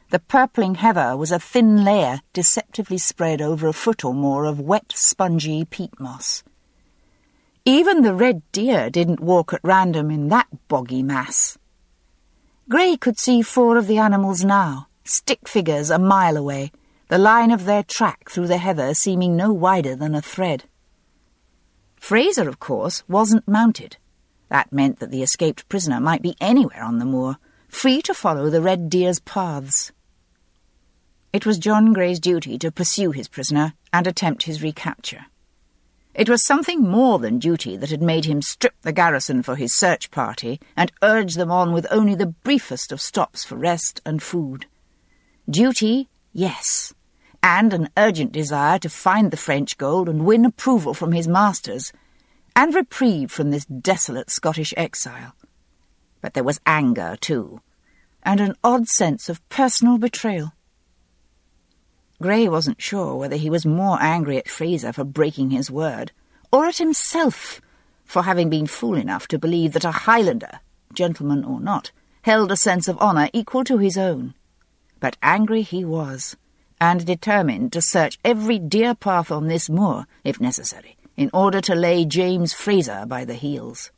The purpling heather was a thin layer deceptively spread over a foot or more of wet, spongy peat moss. Even the red deer didn't walk at random in that boggy mass. Grey could see 4 of the animals now, stick figures a mile away, the line of their track through the heather seeming no wider than a thread. Fraser, of course, wasn't mounted. That meant that the escaped prisoner might be anywhere on the moor, free to follow the red deer's paths. It was John Grey's duty to pursue his prisoner and attempt his recapture. It was something more than duty that had made him strip the garrison for his search party and urge them on with only the briefest of stops for rest and food. Duty, yes, and an urgent desire to find the French gold and win approval from his masters, and reprieve from this desolate Scottish exile. But there was anger, too, and an odd sense of personal betrayal. Grey wasn't sure whether he was more angry at Fraser for breaking his word, or at himself for having been fool enough to believe that a Highlander, gentleman or not, held a sense of honour equal to his own. But angry he was, and determined to search every deer path on this moor, if necessary, in order to lay James Fraser by the heels.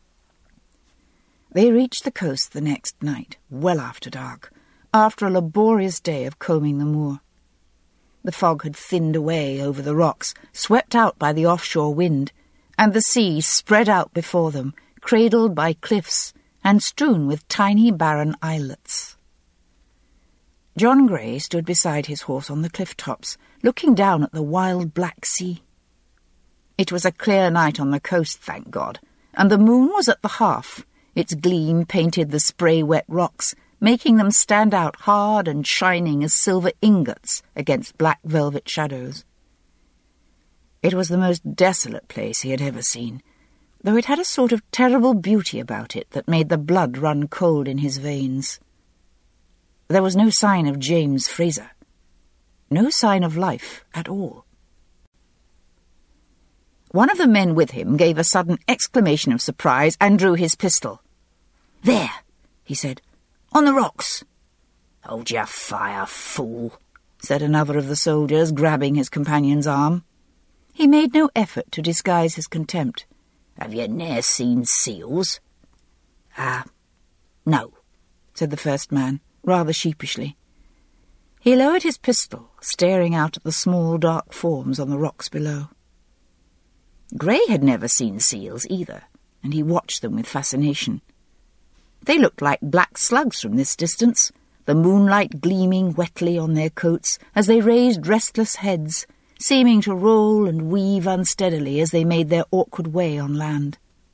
They reached the coast the next night, well after dark, after a laborious day of combing the moor. The fog had thinned away over the rocks, swept out by the offshore wind, and the sea spread out before them, cradled by cliffs and strewn with tiny barren islets. John Grey stood beside his horse on the cliff tops, looking down at the wild black sea. It was a clear night on the coast, thank God, and the moon was at the half. Its gleam painted the spray-wet rocks, making them stand out hard and shining as silver ingots against black velvet shadows. It was the most desolate place he had ever seen, though it had a sort of terrible beauty about it that made the blood run cold in his veins. There was no sign of James Fraser. No sign of life at all. One of the men with him gave a sudden exclamation of surprise and drew his pistol. "There," he said. "On the rocks." "Hold your fire, fool," said another of the soldiers, grabbing his companion's arm. He made no effort to disguise his contempt. "Have you ne'er seen seals?" No," said the first man, rather sheepishly. He lowered his pistol, staring out at the small, dark forms on the rocks below. Grey had never seen seals either, and he watched them with fascination. They looked like black slugs from this distance, the moonlight gleaming wetly on their coats as they raised restless heads, seeming to roll and weave unsteadily as they made their awkward way on land.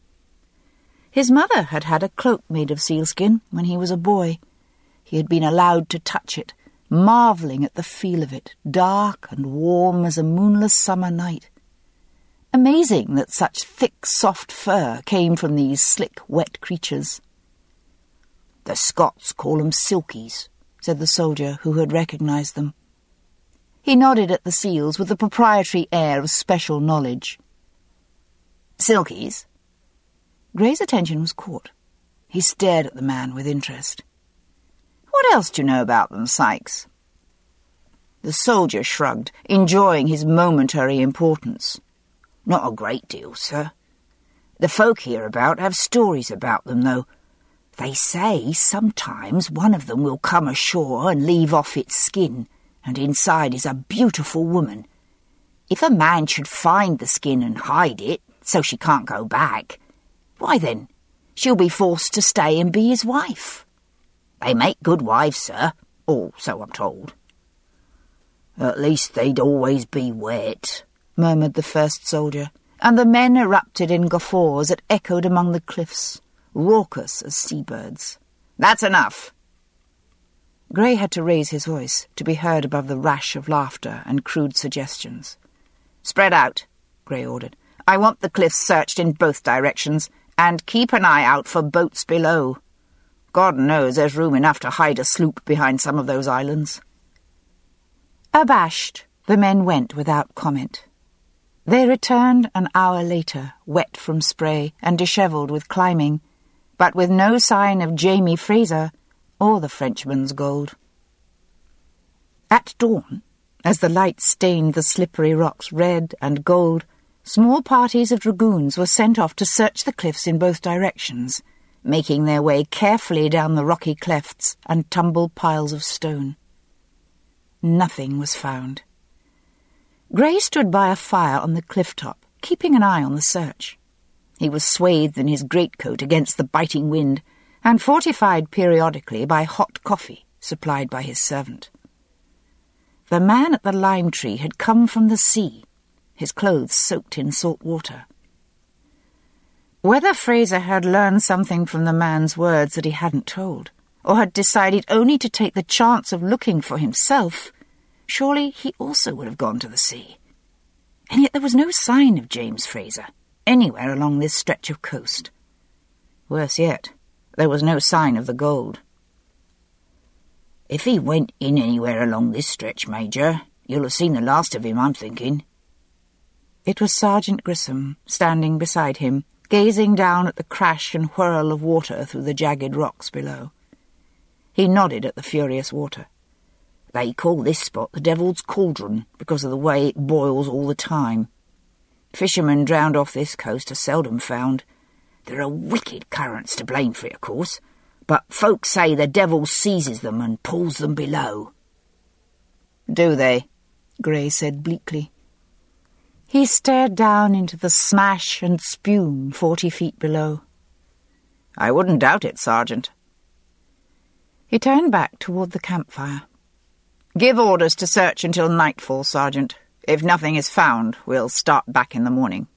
His mother had had a cloak made of sealskin when he was a boy. He had been allowed to touch it, marvelling at the feel of it, dark and warm as a moonless summer night. Amazing that such thick, soft fur came from these slick, wet creatures. "The Scots call 'em silkies," said the soldier who had recognised them. He nodded at the seals with the proprietary air of special knowledge. "Silkies?" Grey's attention was caught. He stared at the man with interest. "What else do you know about them, Sykes?" The soldier shrugged, enjoying his momentary importance. "Not a great deal, sir. The folk hereabout have stories about them, though. They say sometimes one of them will come ashore and leave off its skin, and inside is a beautiful woman. If a man should find the skin and hide it, so she can't go back, why then, she'll be forced to stay and be his wife. They make good wives, sir, or so I'm told." "At least they'd always be wet," murmured the first soldier, and the men erupted in guffaws that echoed among the cliffs, raucous as seabirds. "That's enough." Grey had to raise his voice to be heard above the rash of laughter and crude suggestions. "Spread out," Grey ordered. "I want the cliffs searched in both directions, and keep an eye out for boats below. God knows there's room enough to hide a sloop behind some of those islands." Abashed, the men went without comment. They returned an hour later, wet from spray and dishevelled with climbing, but with no sign of Jamie Fraser or the Frenchman's gold. At dawn, as the light stained the slippery rocks red and gold, small parties of dragoons were sent off to search the cliffs in both directions, making their way carefully down the rocky clefts and tumbled piles of stone. Nothing was found. Grey stood by a fire on the cliff top, keeping an eye on the search. He was swathed in his greatcoat against the biting wind, and fortified periodically by hot coffee supplied by his servant. The man at the lime tree had come from the sea, his clothes soaked in salt water. Whether Fraser had learned something from the man's words that he hadn't told, or had decided only to take the chance of looking for himself, surely he also would have gone to the sea. And yet there was no sign of James Fraser anywhere along this stretch of coast. Worse yet, there was no sign of the gold. "If he went in anywhere along this stretch, Major, you'll have seen the last of him, I'm thinking." It was Sergeant Grissom, standing beside him, gazing down at the crash and whirl of water through the jagged rocks below. He nodded at the furious water. "They call this spot the Devil's Cauldron because of the way it boils all the time. Fishermen drowned off this coast are seldom found. There are wicked currents to blame for it, of course, but folks say the devil seizes them and pulls them below." "Do they?" Grey said bleakly. He stared down into the smash and spume 40 feet below. "I wouldn't doubt it, Sergeant." He turned back toward the campfire. "Give orders to search until nightfall, Sergeant. If nothing is found, we'll start back in the morning."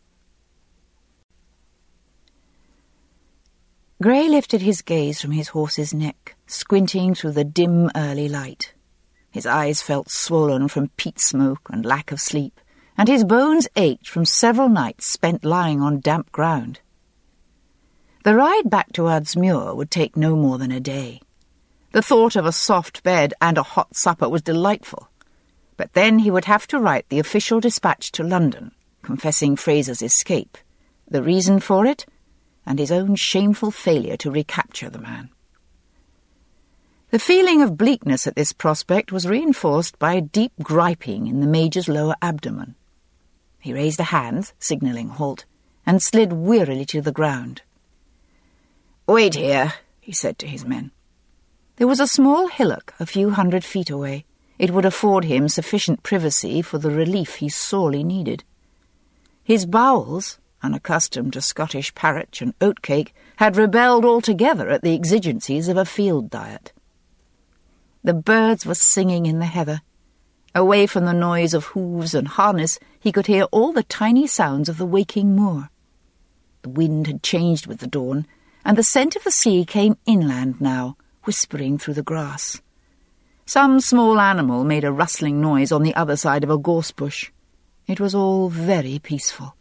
Grey lifted his gaze from his horse's neck, squinting through the dim early light. His eyes felt swollen from peat smoke and lack of sleep, and his bones ached from several nights spent lying on damp ground. The ride back to Ardsmuir would take no more than a day. The thought of a soft bed and a hot supper was delightful, but then he would have to write the official dispatch to London, confessing Fraser's escape, the reason for it, and his own shameful failure to recapture the man. The feeling of bleakness at this prospect was reinforced by a deep griping in the Major's lower abdomen. He raised a hand, signalling halt, and slid wearily to the ground. "Wait here," he said to his men. There was a small hillock a few 100 feet away. It would afford him sufficient privacy for the relief he sorely needed. His bowels, unaccustomed to Scottish parritch and oatcake, had rebelled altogether at the exigencies of a field diet. The birds were singing in the heather. Away from the noise of hooves and harness, he could hear all the tiny sounds of the waking moor. The wind had changed with the dawn, and the scent of the sea came inland now, whispering through the grass. Some small animal made a rustling noise on the other side of a gorse bush. It was all very peaceful.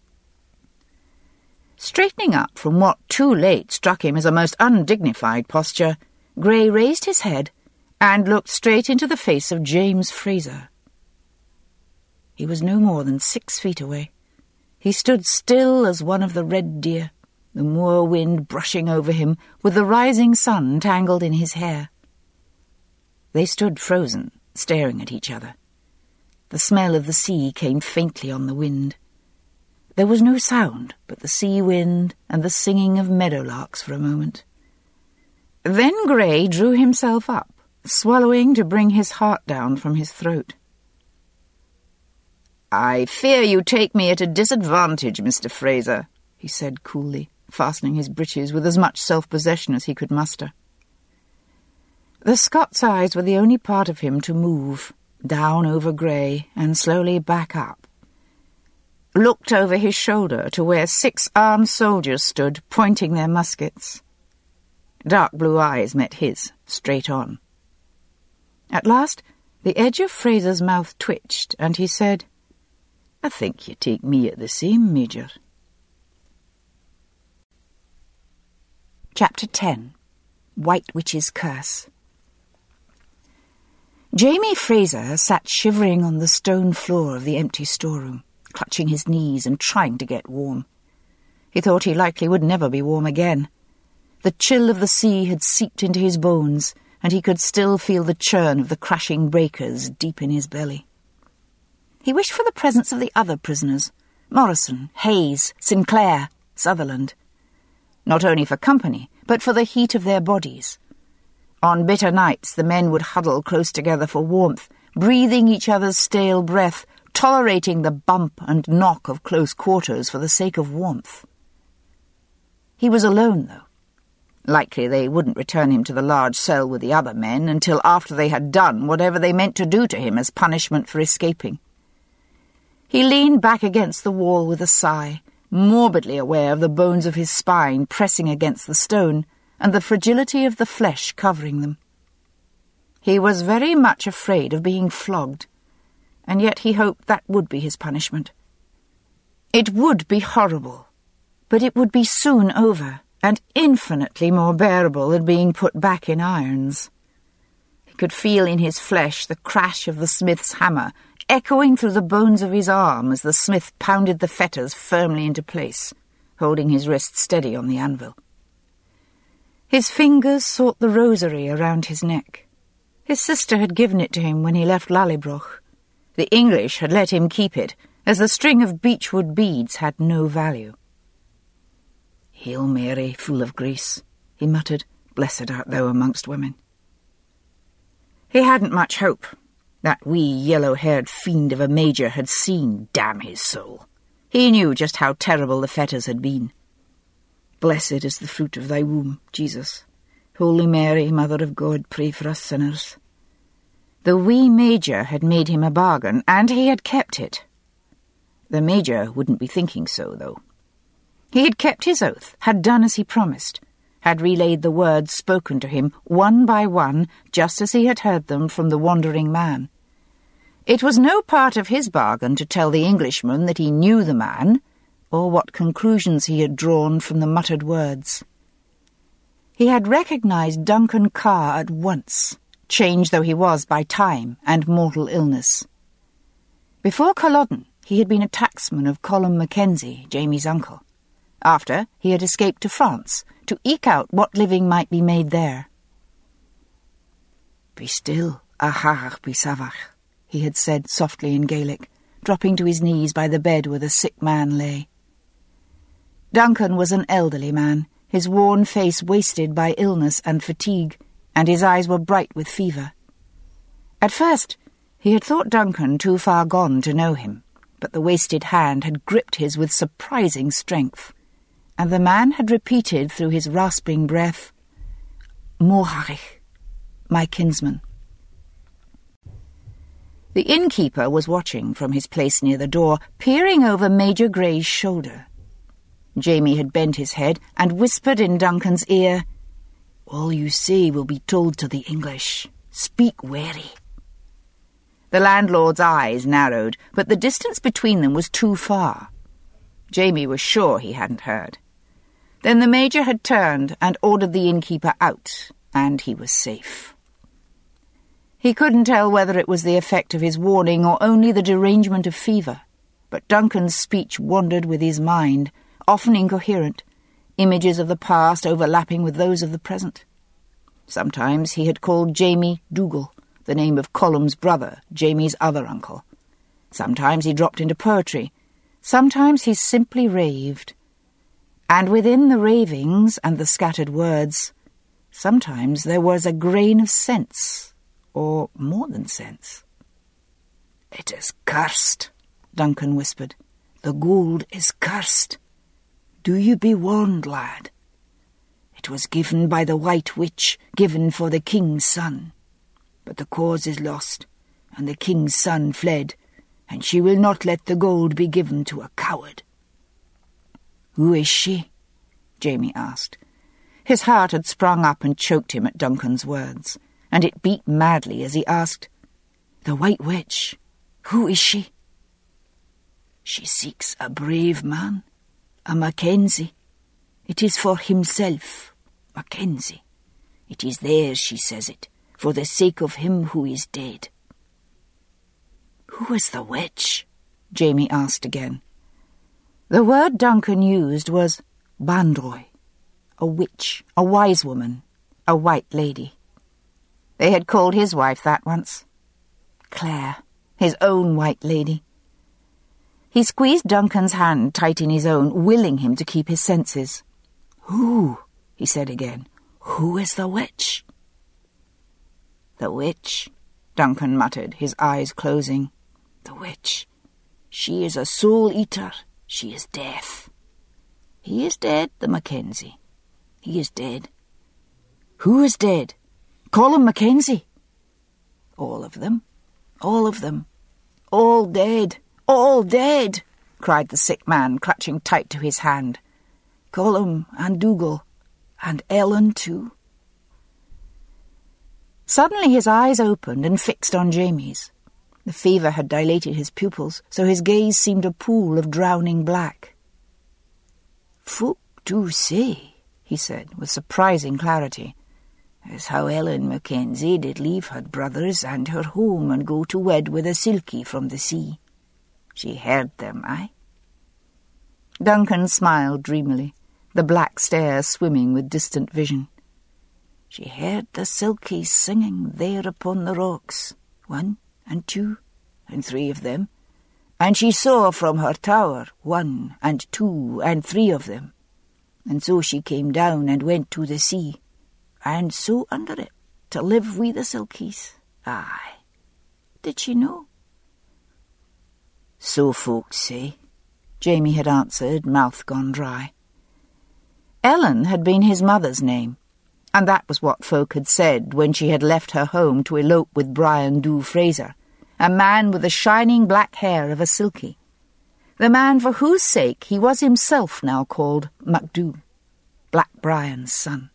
Straightening up from what too late struck him as a most undignified posture, Grey raised his head and looked straight into the face of James Fraser. He was no more than 6 feet away. He stood still as one of the red deer, the moor wind brushing over him, with the rising sun tangled in his hair. They stood frozen, staring at each other. The smell of the sea came faintly on the wind. There was no sound but the sea wind and the singing of meadowlarks for a moment. Then Grey drew himself up, swallowing to bring his heart down from his throat. "I fear you take me at a disadvantage, Mr. Fraser," he said coolly, fastening his breeches with as much self-possession as he could muster. The Scots eyes were the only part of him to move, down over Grey and slowly back up. Looked over his shoulder to where 6 armed soldiers stood, pointing their muskets. Dark blue eyes met his, straight on. At last, the edge of Fraser's mouth twitched, and he said, "I think you take me at the same, Major." Chapter 10. White Witch's Curse. Jamie Fraser sat shivering on the stone floor of the empty storeroom, clutching his knees and trying to get warm. He thought he likely would never be warm again. The chill of the sea had seeped into his bones, and he could still feel the churn of the crashing breakers deep in his belly. He wished for the presence of the other prisoners, Morrison, Hayes, Sinclair, Sutherland. Not only for company, but for the heat of their bodies. On bitter nights the men would huddle close together for warmth, breathing each other's stale breath, tolerating the bump and knock of close quarters for the sake of warmth. He was alone, though. Likely they wouldn't return him to the large cell with the other men until after they had done whatever they meant to do to him as punishment for escaping. He leaned back against the wall with a sigh, morbidly aware of the bones of his spine pressing against the stone and the fragility of the flesh covering them. He was very much afraid of being flogged, and yet he hoped that would be his punishment. It would be horrible, but it would be soon over, and infinitely more bearable than being put back in irons. He could feel in his flesh the crash of the smith's hammer, echoing through the bones of his arm as the smith pounded the fetters firmly into place, holding his wrist steady on the anvil. His fingers sought the rosary around his neck. His sister had given it to him when he left Lallybroch. The English had let him keep it, as the string of beechwood beads had no value. "Hail Mary, full of grace," he muttered, "blessed art thou amongst women." He hadn't much hope. That wee yellow-haired fiend of a major had seen, damn his soul. He knew just how terrible the fetters had been. "Blessed is the fruit of thy womb, Jesus. Holy Mary, Mother of God, pray for us sinners." The wee major had made him a bargain, and he had kept it. The major wouldn't be thinking so, though. He had kept his oath, had done as he promised, had relayed the words spoken to him one by one, just as he had heard them from the wandering man. It was no part of his bargain to tell the Englishman that he knew the man, or what conclusions he had drawn from the muttered words. He had recognized Duncan Carr at once, changed though he was by time and mortal illness. Before Culloden, he had been a tacksman of Colum Mackenzie, Jamie's uncle. After, he had escaped to France, to eke out what living might be made there. "Be still, ahach be savach," he had said softly in Gaelic, dropping to his knees by the bed where the sick man lay. Duncan was an elderly man, his worn face wasted by illness and fatigue, and his eyes were bright with fever. At first, he had thought Duncan too far gone to know him, but the wasted hand had gripped his with surprising strength, and the man had repeated through his rasping breath, "Moharich, my kinsman." The innkeeper was watching from his place near the door, peering over Major Grey's shoulder. Jamie had bent his head and whispered in Duncan's ear, "All you say will be told to the English. Speak wary." The landlord's eyes narrowed, but the distance between them was too far. Jamie was sure he hadn't heard. Then the major had turned and ordered the innkeeper out, and he was safe. He couldn't tell whether it was the effect of his warning or only the derangement of fever, but Duncan's speech wandered with his mind, often incoherent, images of the past overlapping with those of the present. Sometimes he had called Jamie Dougal, the name of Colum's brother, Jamie's other uncle. Sometimes he dropped into poetry. Sometimes he simply raved. And within the ravings and the scattered words, sometimes there was a grain of sense, or more than sense. "It is cursed," Duncan whispered. "The gold is cursed. Do you be warned, lad? It was given by the White Witch, given for the king's son. But the cause is lost, and the king's son fled, and she will not let the gold be given to a coward." "Who is she?" Jamie asked. His heart had sprung up and choked him at Duncan's words, and it beat madly as he asked, "The White Witch, who is she?" "She seeks a brave man, a Mackenzie. It is for himself, Mackenzie. It is theirs, she says it, for the sake of him who is dead." "Who is the witch?" Jamie asked again. The word Duncan used was Bandroy, a witch, a wise woman, a white lady. They had called his wife that once. Claire, his own white lady. He squeezed Duncan's hand tight in his own, willing him to keep his senses. "Who?" he said again. "Who is the witch?" "The witch," Duncan muttered, his eyes closing. "The witch. She is a soul-eater. She is death. He is dead, the Mackenzie. He is dead." "Who is dead? Colin Mackenzie." "All of them. All of them. All dead. All dead," cried the sick man, clutching tight to his hand. "Colin and Dougal. And Ellen too." Suddenly his eyes opened and fixed on Jamie's. The fever had dilated his pupils, so his gaze seemed a pool of drowning black. "Folk do say," he said, with surprising clarity, "as how Ellen Mackenzie did leave her brothers and her home and go to wed with a Silkie from the sea. She heard them, aye?" Duncan smiled dreamily, the black stare swimming with distant vision. "She heard the Silkies singing there upon the rocks, 1 and 2 and 3 of them, and she saw from her tower 1 and 2 and 3 of them, and so she came down and went to the sea, and so under it, to live wi' the Silkies. Aye. Did she know?" "So folks say," Jamie had answered, mouth gone dry. Ellen had been his mother's name, and that was what folk had said when she had left her home to elope with Brian Dhu Fraser, a man with the shining black hair of a Silkie, the man for whose sake he was himself now called MacDhu, Black Brian's son.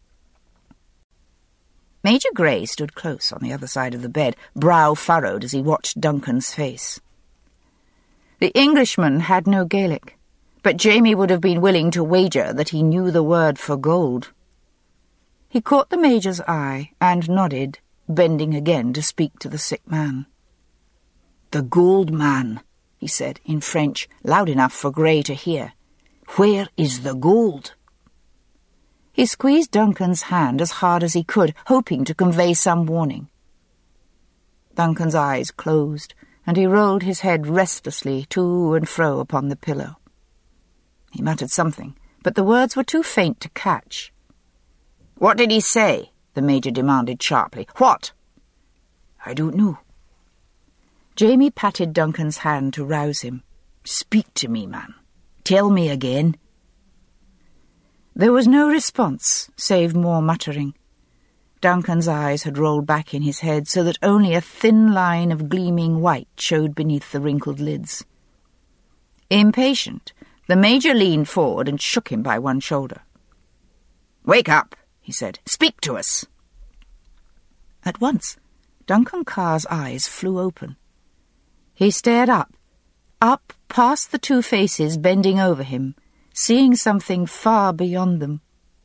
Major Grey stood close on the other side of the bed, brow furrowed as he watched Duncan's face. The Englishman had no Gaelic, but Jamie would have been willing to wager that he knew the word for gold. He caught the Major's eye and nodded, bending again to speak to the sick man. "The gold man," he said in French, loud enough for Grey to hear. "Where is the gold?" He squeezed Duncan's hand as hard as he could, hoping to convey some warning. Duncan's eyes closed, and he rolled his head restlessly to and fro upon the pillow. He muttered something, but the words were too faint to catch. "What did he say?" the Major demanded sharply. "What?" "I don't know." Jamie patted Duncan's hand to rouse him. "Speak to me, man. Tell me again." There was no response, save more muttering. Duncan's eyes had rolled back in his head so that only a thin line of gleaming white showed beneath the wrinkled lids. Impatient, the Major leaned forward and shook him by one shoulder. "Wake up," he said. "Speak to us." At once, Duncan Carr's eyes flew open. He stared up past the two faces bending over him, seeing something far beyond them.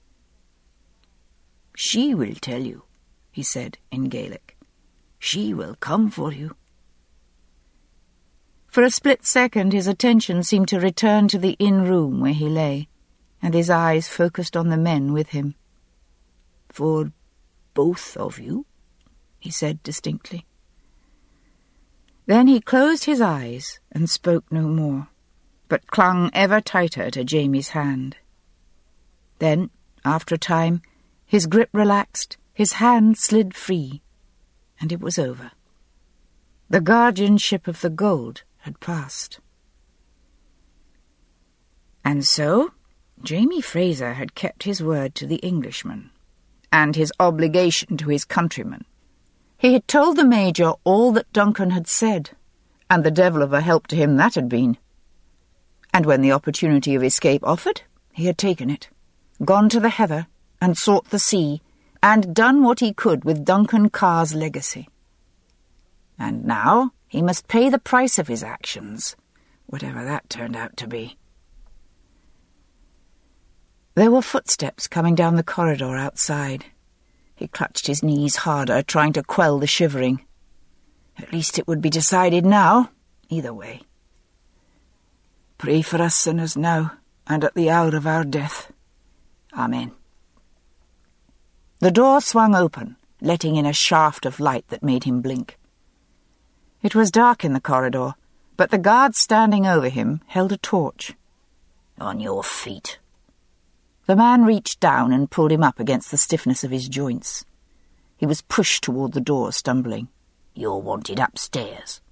"She will tell you," he said in Gaelic. "She will come for you." For a split second his attention seemed to return to the inn room where he lay, and his eyes focused on the men with him. "For both of you?" he said distinctly. Then he closed his eyes and spoke no more, but clung ever tighter to Jamie's hand. Then, after a time, his grip relaxed, his hand slid free, and it was over. The guardianship of the gold had passed. And so, Jamie Fraser had kept his word to the Englishman, and his obligation to his countrymen. He had told the Major all that Duncan had said, and the devil of a help to him that had been. And when the opportunity of escape offered, he had taken it, gone to the heather, and sought the sea, and done what he could with Duncan Carr's legacy. And now he must pay the price of his actions, whatever that turned out to be. There were footsteps coming down the corridor outside. He clutched his knees harder, trying to quell the shivering. At least it would be decided now, either way. "Pray for us sinners now, and at the hour of our death. Amen." The door swung open, letting in a shaft of light that made him blink. It was dark in the corridor, but the guard standing over him held a torch. "On your feet." The man reached down and pulled him up against the stiffness of his joints. He was pushed toward the door, stumbling. "You're wanted upstairs."